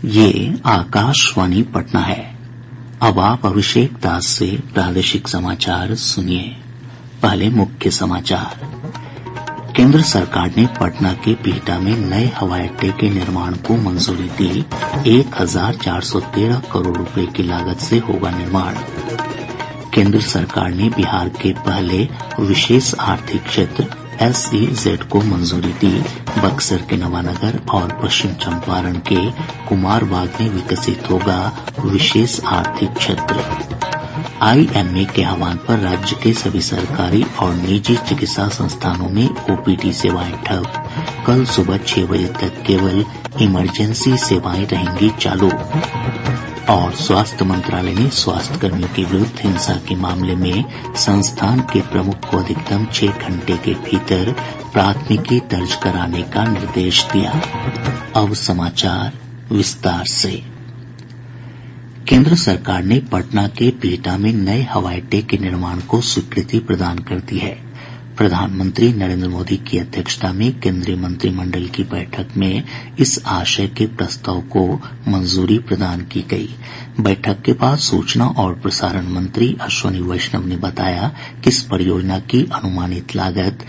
ये आकाशवाणी पटना है। अब आप अभिषेक दास से प्रादेशिक समाचार सुनिए। पहले मुख्य समाचार। केंद्र सरकार ने पटना के बिहटा में नए हवाई अड्डे के निर्माण को मंजूरी दी। 1413 करोड़ रुपए की लागत से होगा निर्माण। केंद्र सरकार ने बिहार के पहले विशेष आर्थिक क्षेत्र SEZ को मंजूरी दी। बक्सर के नवानगर और पश्चिम चंपारण के कुमारबाग में विकसित होगा विशेष आर्थिक क्षेत्र। IMA के आह्वान पर राज्य के सभी सरकारी और निजी चिकित्सा संस्थानों में OPD सेवाएं ठप। कल सुबह 6 बजे तक केवल इमरजेंसी सेवाएं रहेंगी चालू। और स्वास्थ्य मंत्रालय ने स्वास्थ्य कर्मियों के विरुद्ध हिंसा के मामले में संस्थान के प्रमुख को अधिकतम 6 घंटे के भीतर प्राथमिकी दर्ज कराने का निर्देश दिया। अब समाचार विस्तार से। केंद्र सरकार ने पटना के बिहटा में नए हवाई अड्डे के निर्माण को स्वीकृति प्रदान कर दी है। प्रधानमंत्री नरेंद्र मोदी की अध्यक्षता में केंद्रीय मंत्रिमंडल की बैठक में इस आशय के प्रस्ताव को मंजूरी प्रदान की गई। बैठक के बाद सूचना और प्रसारण मंत्री अश्विनी वैष्णव ने बताया कि इस परियोजना की अनुमानित लागत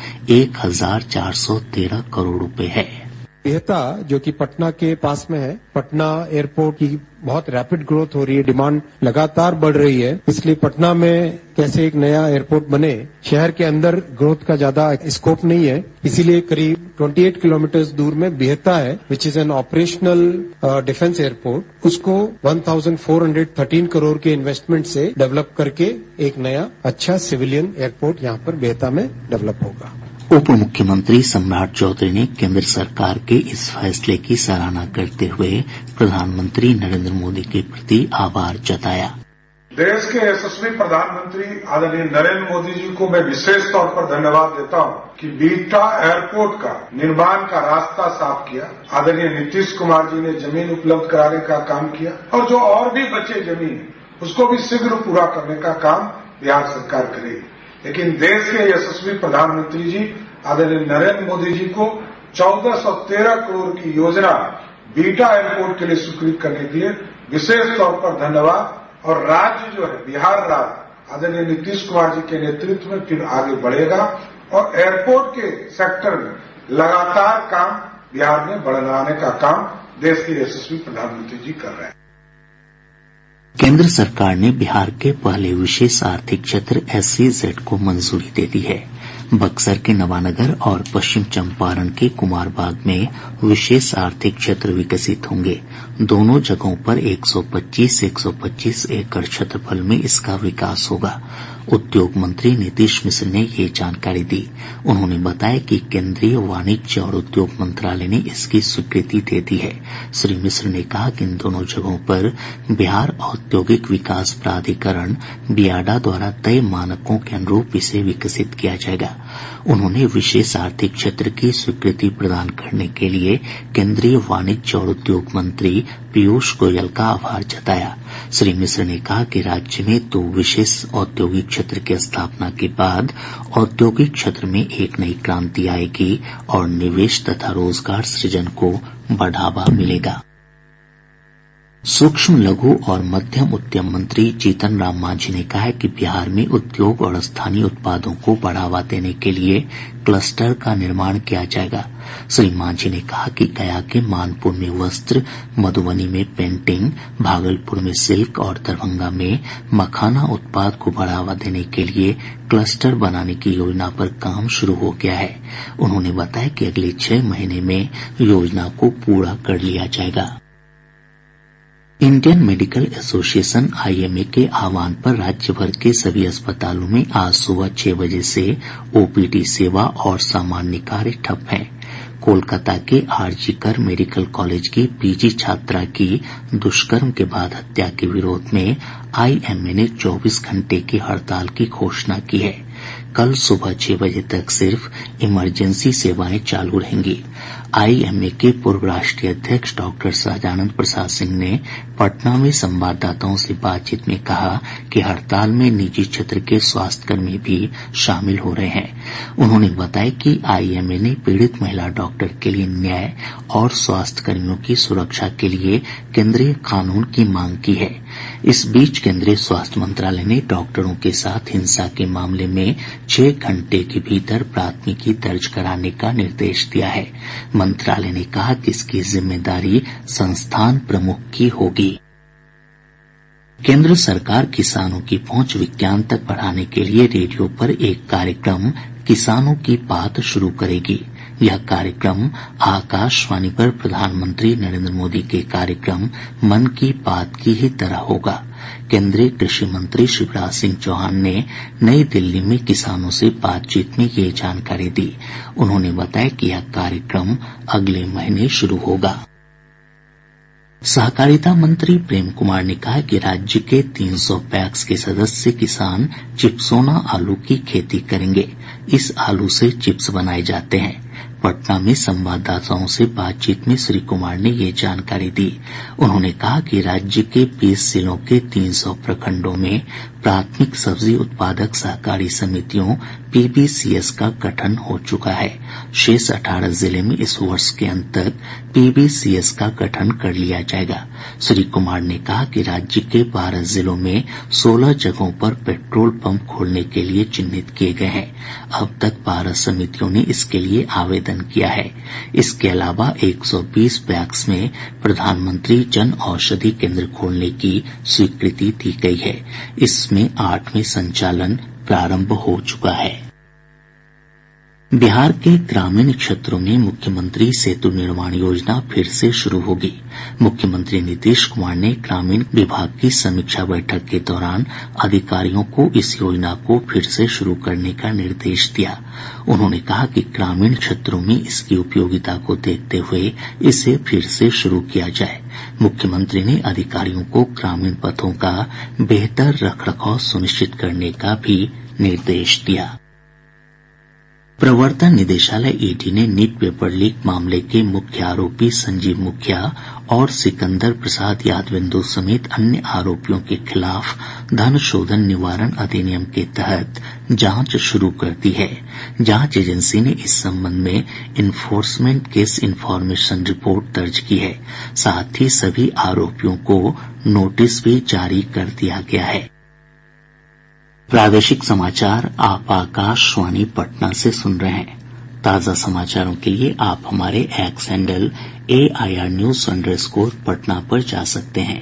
1413 करोड़ रुपए है। बिहटा जो कि पटना के पास में है, पटना एयरपोर्ट की बहुत रैपिड ग्रोथ हो रही है, डिमांड लगातार बढ़ रही है। इसलिए पटना में कैसे एक नया एयरपोर्ट बने, शहर के अंदर ग्रोथ का ज्यादा स्कोप नहीं है, इसीलिए करीब 28 किलोमीटर दूर में बिहटा है, which is an operational defence airport. उसको 1413 करोड़ के इन्वेस्टमेंट से डेवलप करके एक नया अच्छा सिविलियन एयरपोर्ट यहाँ पर बिहटा में डेवलप होगा। उप मुख्यमंत्री सम्राट चौधरी ने केंद्र सरकार के इस फैसले की सराहना करते हुए प्रधानमंत्री नरेंद्र मोदी के प्रति आभार जताया। देश के यशस्वी प्रधानमंत्री आदरणीय नरेंद्र मोदी जी को मैं विशेष तौर पर धन्यवाद देता हूं कि बिहटा एयरपोर्ट का निर्माण का रास्ता साफ किया। आदरणीय नीतीश कुमार जी ने जमीन उपलब्ध कराने का काम किया और जो और भी बचे जमीन उसको भी शीघ्र पूरा करने का काम बिहार सरकार करेगी। लेकिन देश के यशस्वी प्रधानमंत्री जी आदरणीय नरेंद्र मोदी जी को 1413 करोड़ की योजना बिहटा एयरपोर्ट के लिए स्वीकृत करने के लिए विशेष तौर पर धन्यवाद। और राज्य जो है बिहार राज्य आदरणीय नीतीश कुमार जी के नेतृत्व में फिर आगे बढ़ेगा और एयरपोर्ट के सेक्टर में लगातार काम बिहार में बढ़ाने का काम देश के यशस्वी प्रधानमंत्री जी कर रहे हैं। केंद्र सरकार ने बिहार के पहले विशेष आर्थिक क्षेत्र SEZ को मंजूरी दे दी है। बक्सर के नवानगर और पश्चिम चंपारण के कुमारबाग में विशेष आर्थिक क्षेत्र विकसित होंगे। दोनों जगहों पर 125 एकड़ क्षेत्रफल में इसका विकास होगा। उद्योग मंत्री नीतीश मिश्र ने ये जानकारी दी। उन्होंने बताया कि केंद्रीय वाणिज्य और उद्योग मंत्रालय ने इसकी स्वीकृति दे दी है। श्री मिश्र ने कहा कि इन दोनों जगहों पर बिहार औद्योगिक विकास प्राधिकरण बियाडा द्वारा तय मानकों के अनुरूप इसे विकसित किया जाएगा। उन्होंने विशेष आर्थिक क्षेत्र की स्वीकृति प्रदान करने के लिए केंद्रीय वाणिज्य और उद्योग मंत्री पीयूष गोयल का आभार जताया। श्री मिश्र ने कहा कि राज्य में 2 विशेष औद्योगिक क्षेत्र की स्थापना के बाद औद्योगिक क्षेत्र में एक नई क्रांति आएगी और निवेश तथा रोजगार सृजन को बढ़ावा मिलेगा। सूक्ष्म लघु और मध्यम उद्यम मंत्री जीतन राम मांझी ने कहा है कि बिहार में उद्योग और स्थानीय उत्पादों को बढ़ावा देने के लिए क्लस्टर का निर्माण किया जाएगा। श्री मांझी ने कहा कि गया के मानपुर में वस्त्र, मधुबनी में पेंटिंग, भागलपुर में सिल्क और दरभंगा में मखाना उत्पाद को बढ़ावा देने के लिए क्लस्टर बनाने की योजना पर काम शुरू हो गया है। उन्होंने बताया कि अगले 6 महीने में योजना को पूरा कर लिया जाएगा। इंडियन मेडिकल एसोसिएशन IMA के आह्वान पर राज्य भर के सभी अस्पतालों में आज सुबह 6 बजे से OPD सेवा और सामान्य कार्य ठप हैं। कोलकाता के RG कर मेडिकल कॉलेज की PG छात्रा की दुष्कर्म के बाद हत्या के विरोध में IMA ने 24 घंटे की हड़ताल की घोषणा की है। कल सुबह 6 बजे तक सिर्फ इमरजेंसी सेवाएं चालू रहेंगी। आईएमए के पूर्व राष्ट्रीय अध्यक्ष डॉक्टर सहजानंद प्रसाद सिंह ने पटना में संवाददाताओं से बातचीत में कहा कि हड़ताल में निजी क्षेत्र के स्वास्थ्यकर्मी भी शामिल हो रहे हैं। उन्होंने बताया कि आईएमए ने पीड़ित महिला डॉक्टर के लिए न्याय और स्वास्थ्यकर्मियों की सुरक्षा के लिए केंद्रीय कानून की मांग की है। इस बीच केंद्रीय स्वास्थ्य मंत्रालय ने डॉक्टरों के साथ हिंसा के मामले में 6 घंटे के भीतर प्राथमिकी दर्ज कराने का निर्देश दिया है। मंत्रालय ने कहा कि इसकी जिम्मेदारी संस्थान प्रमुख की होगी। केंद्र सरकार किसानों की पहुंच विज्ञान तक बढ़ाने के लिए रेडियो पर एक कार्यक्रम किसानों की बात शुरू करेगी। यह कार्यक्रम आकाशवाणी पर प्रधानमंत्री नरेंद्र मोदी के कार्यक्रम मन की बात की ही तरह होगा। केंद्रीय कृषि मंत्री शिवराज सिंह चौहान ने नई दिल्ली में किसानों से बातचीत में ये जानकारी दी। उन्होंने बताया कि यह कार्यक्रम अगले महीने शुरू होगा। सहकारिता मंत्री प्रेम कुमार ने कहा कि राज्य के 300 पैक्स के सदस्य किसान चिप्सोना आलू की खेती करेंगे। इस आलू से चिप्स बनाए जाते हैं। पटना में संवाददाताओं से बातचीत में श्री कुमार ने ये जानकारी दी। उन्होंने कहा कि राज्य के 20 जिलों के 300 प्रखंडों में प्राथमिक सब्जी उत्पादक सहकारी समितियों पीबीसीएस का गठन हो चुका है। शेष 18 जिले में इस वर्ष के अंत तक पीबीसीएस का गठन कर लिया जाएगा। श्री कुमार ने कहा कि राज्य के 12 जिलों में 16 जगहों पर पेट्रोल पंप खोलने के लिए चिन्हित किए गए हैं। अब तक 12 समितियों ने इसके लिए आवेदन किया है। इसके अलावा 120 पैक्स में प्रधानमंत्री जन औषधि केंद्र खोलने की स्वीकृति दी गई है। इसमें 8 में संचालन प्रारंभ हो चुका है। बिहार के ग्रामीण क्षेत्रों में मुख्यमंत्री सेतु निर्माण योजना फिर से शुरू होगी। मुख्यमंत्री नीतीश कुमार ने ग्रामीण विभाग की समीक्षा बैठक के दौरान अधिकारियों को इस योजना को फिर से शुरू करने का निर्देश दिया। उन्होंने कहा कि ग्रामीण क्षेत्रों में इसकी उपयोगिता को देखते हुए इसे फिर से शुरू किया जाए। मुख्यमंत्री ने अधिकारियों को ग्रामीण पथों का बेहतर रखरखाव सुनिश्चित करने का भी निर्देश दिया। प्रवर्तन निदेशालय ईडी ने नीट पेपर लीक मामले के मुख्य आरोपी संजीव मुखिया और सिकंदर प्रसाद यादवेंदु समेत अन्य आरोपियों के खिलाफ धन शोधन निवारण अधिनियम के तहत जांच शुरू कर दी है। जांच एजेंसी ने इस संबंध में इन्फोर्समेंट केस इन्फॉर्मेशन रिपोर्ट दर्ज की है। साथ ही सभी आरोपियों को नोटिस भी जारी कर दिया गया है। प्रादेशिक समाचार आप आकाशवाणी पटना से सुन रहे हैं। ताजा समाचारों के लिए आप हमारे एक्स हैंडल AIRnews_पटना पर जा सकते हैं।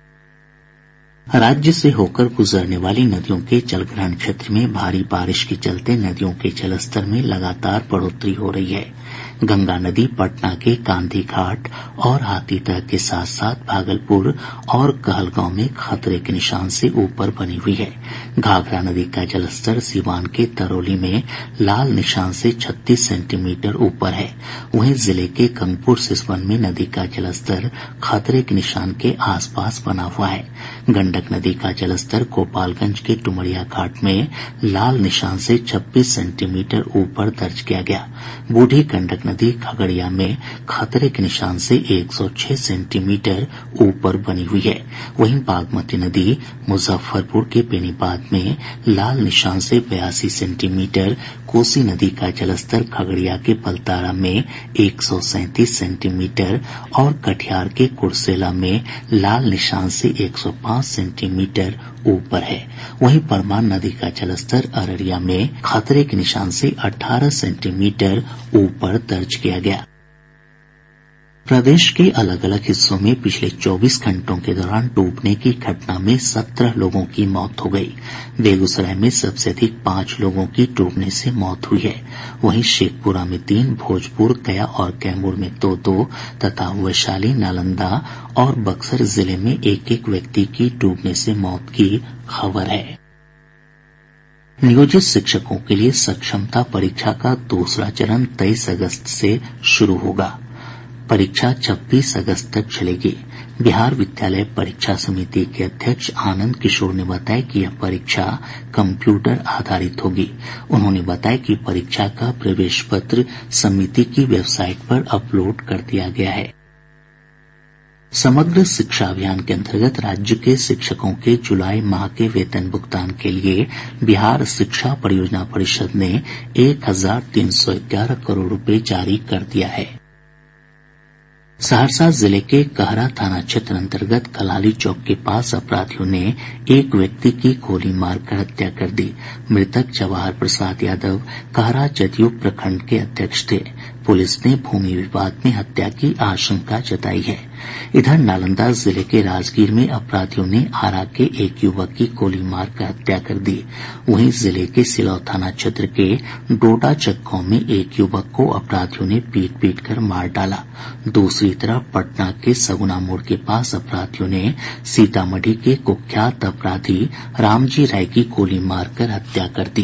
राज्य से होकर गुजरने वाली नदियों के जलग्रहण क्षेत्र में भारी बारिश के चलते नदियों के जलस्तर में लगातार बढ़ोतरी हो रही है। गंगा नदी पटना के गांधी घाट और हाथीदह के साथ साथ भागलपुर और कहलगांव में खतरे के निशान से ऊपर बनी हुई है। घाघरा नदी का जलस्तर सीवान के तरौली में लाल निशान से 36 सेंटीमीटर ऊपर है। वहीं जिले के गंगपुर सिसवन में नदी का जलस्तर खतरे के निशान के आसपास बना हुआ है। गंडक नदी का जलस्तर गोपालगंज के डुमरिया घाट में लाल निशान से 26 सेंटीमीटर ऊपर दर्ज किया गया। बूढ़ी गंडक नदी खगड़िया में खतरे के निशान से 106 सेंटीमीटर ऊपर बनी हुई है। वहीं बागमती नदी मुजफ्फरपुर के बेनीबाद में लाल निशान से 82 सेंटीमीटर, कोसी नदी का जलस्तर खगड़िया के बलतारा में 137 सेंटीमीटर और कटिहार के कुर्सेला में लाल निशान से 105 सेंटीमीटर ऊपर है। वहीं परमान नदी का जलस्तर अररिया में खतरे के निशान से 18 सेंटीमीटर ऊपर दर्ज किया गया। प्रदेश के अलग अलग हिस्सों में पिछले 24 घंटों के दौरान डूबने की घटना में 17 लोगों की मौत हो गई। बेगूसराय में सबसे अधिक 5 लोगों की डूबने से मौत हुई है। वहीं शेखपुरा में 3, भोजपुर, गया और कैमूर में 2-2 तथा वैशाली, नालंदा और बक्सर जिले में 1-1 व्यक्ति की डूबने से मौत की खबर है। नियोजित शिक्षकों के लिए सक्षमता परीक्षा का दूसरा चरण 23 अगस्त से शुरू होगा। परीक्षा 26 अगस्त तक चलेगी। बिहार विद्यालय परीक्षा समिति के अध्यक्ष आनंद किशोर ने बताया कि यह परीक्षा कंप्यूटर आधारित होगी। उन्होंने बताया कि परीक्षा का प्रवेश पत्र समिति की वेबसाइट पर अपलोड कर दिया गया है। समग्र शिक्षा अभियान के अंतर्गत राज्य के शिक्षकों के जुलाई माह के वेतन भुगतान के लिए बिहार शिक्षा परियोजना परिषद ने 1311 करोड़ रुपए जारी कर दिया है। सहरसा जिले के कहरा थाना क्षेत्र अंतर्गत कलाली चौक के पास अपराधियों ने एक व्यक्ति की गोली मारकर हत्या कर दी। मृतक जवाहर प्रसाद यादव कहरा जदयू प्रखंड के अध्यक्ष थे। पुलिस ने भूमि विवाद में हत्या की आशंका जताई है। इधर नालंदा जिले के राजगीर में अपराधियों ने आरा के एक युवक की गोली मारकर हत्या कर दी। वहीं जिले के सिलौ थाना क्षेत्र के डोडाचक गांव में एक युवक को अपराधियों ने पीट कर मार डाला। दूसरी तरफ पटना के सगुना मोड़ के पास अपराधियों ने सीतामढ़ी के कुख्यात अपराधी रामजी राय की गोली मारकर हत्या कर दी।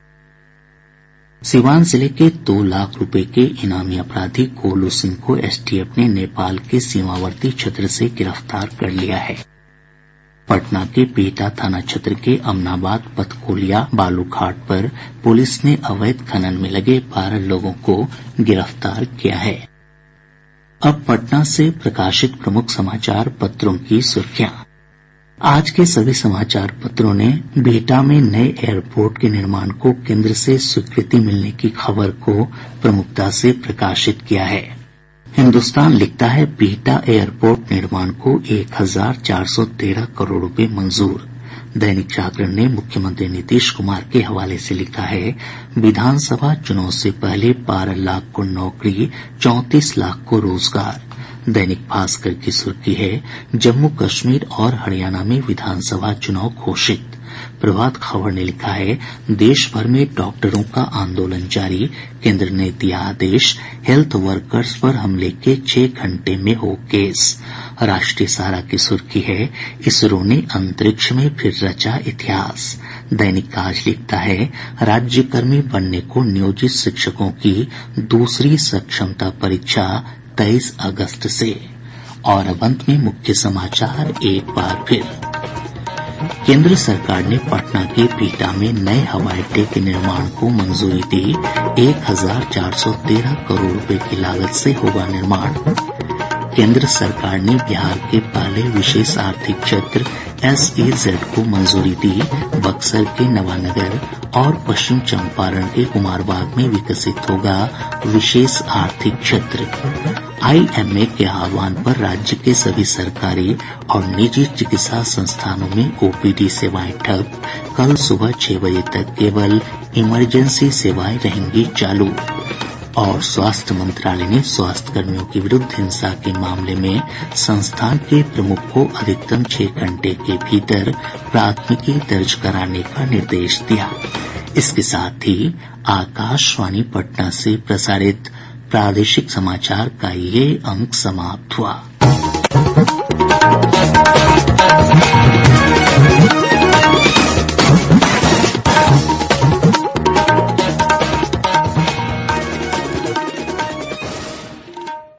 सीवान जिले के 2 लाख रुपए के इनामी अपराधी गोलू सिंह को एसटीएफ ने नेपाल के सीमावर्ती क्षेत्र से गिरफ्तार कर लिया है। पटना के बिहटा थाना क्षेत्र के अमनाबाद पथकोलिया बालू घाट पर पुलिस ने अवैध खनन में लगे 12 लोगों को गिरफ्तार किया है। अब पटना से प्रकाशित प्रमुख समाचार पत्रों की सुर्खियां। आज के सभी समाचार पत्रों ने बिहटा में नए एयरपोर्ट के निर्माण को केंद्र से स्वीकृति मिलने की खबर को प्रमुखता से प्रकाशित किया है। हिन्दुस्तान लिखता है बिहटा एयरपोर्ट निर्माण को 1413 करोड़ रुपए मंजूर। दैनिक जागरण ने मुख्यमंत्री नीतीश कुमार के हवाले से लिखा है विधानसभा चुनाव से पहले 12 लाख को नौकरी, 34 लाख को रोजगार। दैनिक भास्कर की सुर्खी है जम्मू कश्मीर और हरियाणा में विधानसभा चुनाव घोषित। प्रभात खबर ने लिखा है देश भर में डॉक्टरों का आंदोलन जारी, केंद्र ने दिया आदेश, हेल्थ वर्कर्स पर हमले के 6 घंटे में हो केस। राष्ट्रीय सहारा की सुर्खी है इसरो ने अंतरिक्ष में फिर रचा इतिहास। दैनिक आज लिखता है राज्यकर्मी बनने को नियोजित शिक्षकों की दूसरी सक्षमता परीक्षा 23 अगस्त से। और अब अंत में मुख्य समाचार एक बार फिर। केंद्र सरकार ने पटना के बिहटा में नए हवाई अड्डे के निर्माण को मंजूरी दी। 1413 करोड़ रुपए की लागत से होगा निर्माण। केंद्र सरकार ने बिहार के पहले विशेष आर्थिक क्षेत्र SEZ को मंजूरी दी। बक्सर के नवानगर और पश्चिम चंपारण के कुमारबाग में विकसित होगा विशेष आर्थिक क्षेत्र। IMA के आह्वान पर राज्य के सभी सरकारी और निजी चिकित्सा संस्थानों में OPD सेवाएं ठप। कल सुबह 6 बजे तक केवल इमरजेंसी सेवाएं रहेंगी चालू। और स्वास्थ्य मंत्रालय ने स्वास्थ्य कर्मियों के विरुद्ध हिंसा के मामले में संस्थान के प्रमुख को अधिकतम 6 घंटे के भीतर प्राथमिकी दर्ज कराने का निर्देश दिया। इसके साथ ही आकाशवाणी पटना से प्रसारित प्रादेशिक समाचार का ये अंक समाप्त हुआ।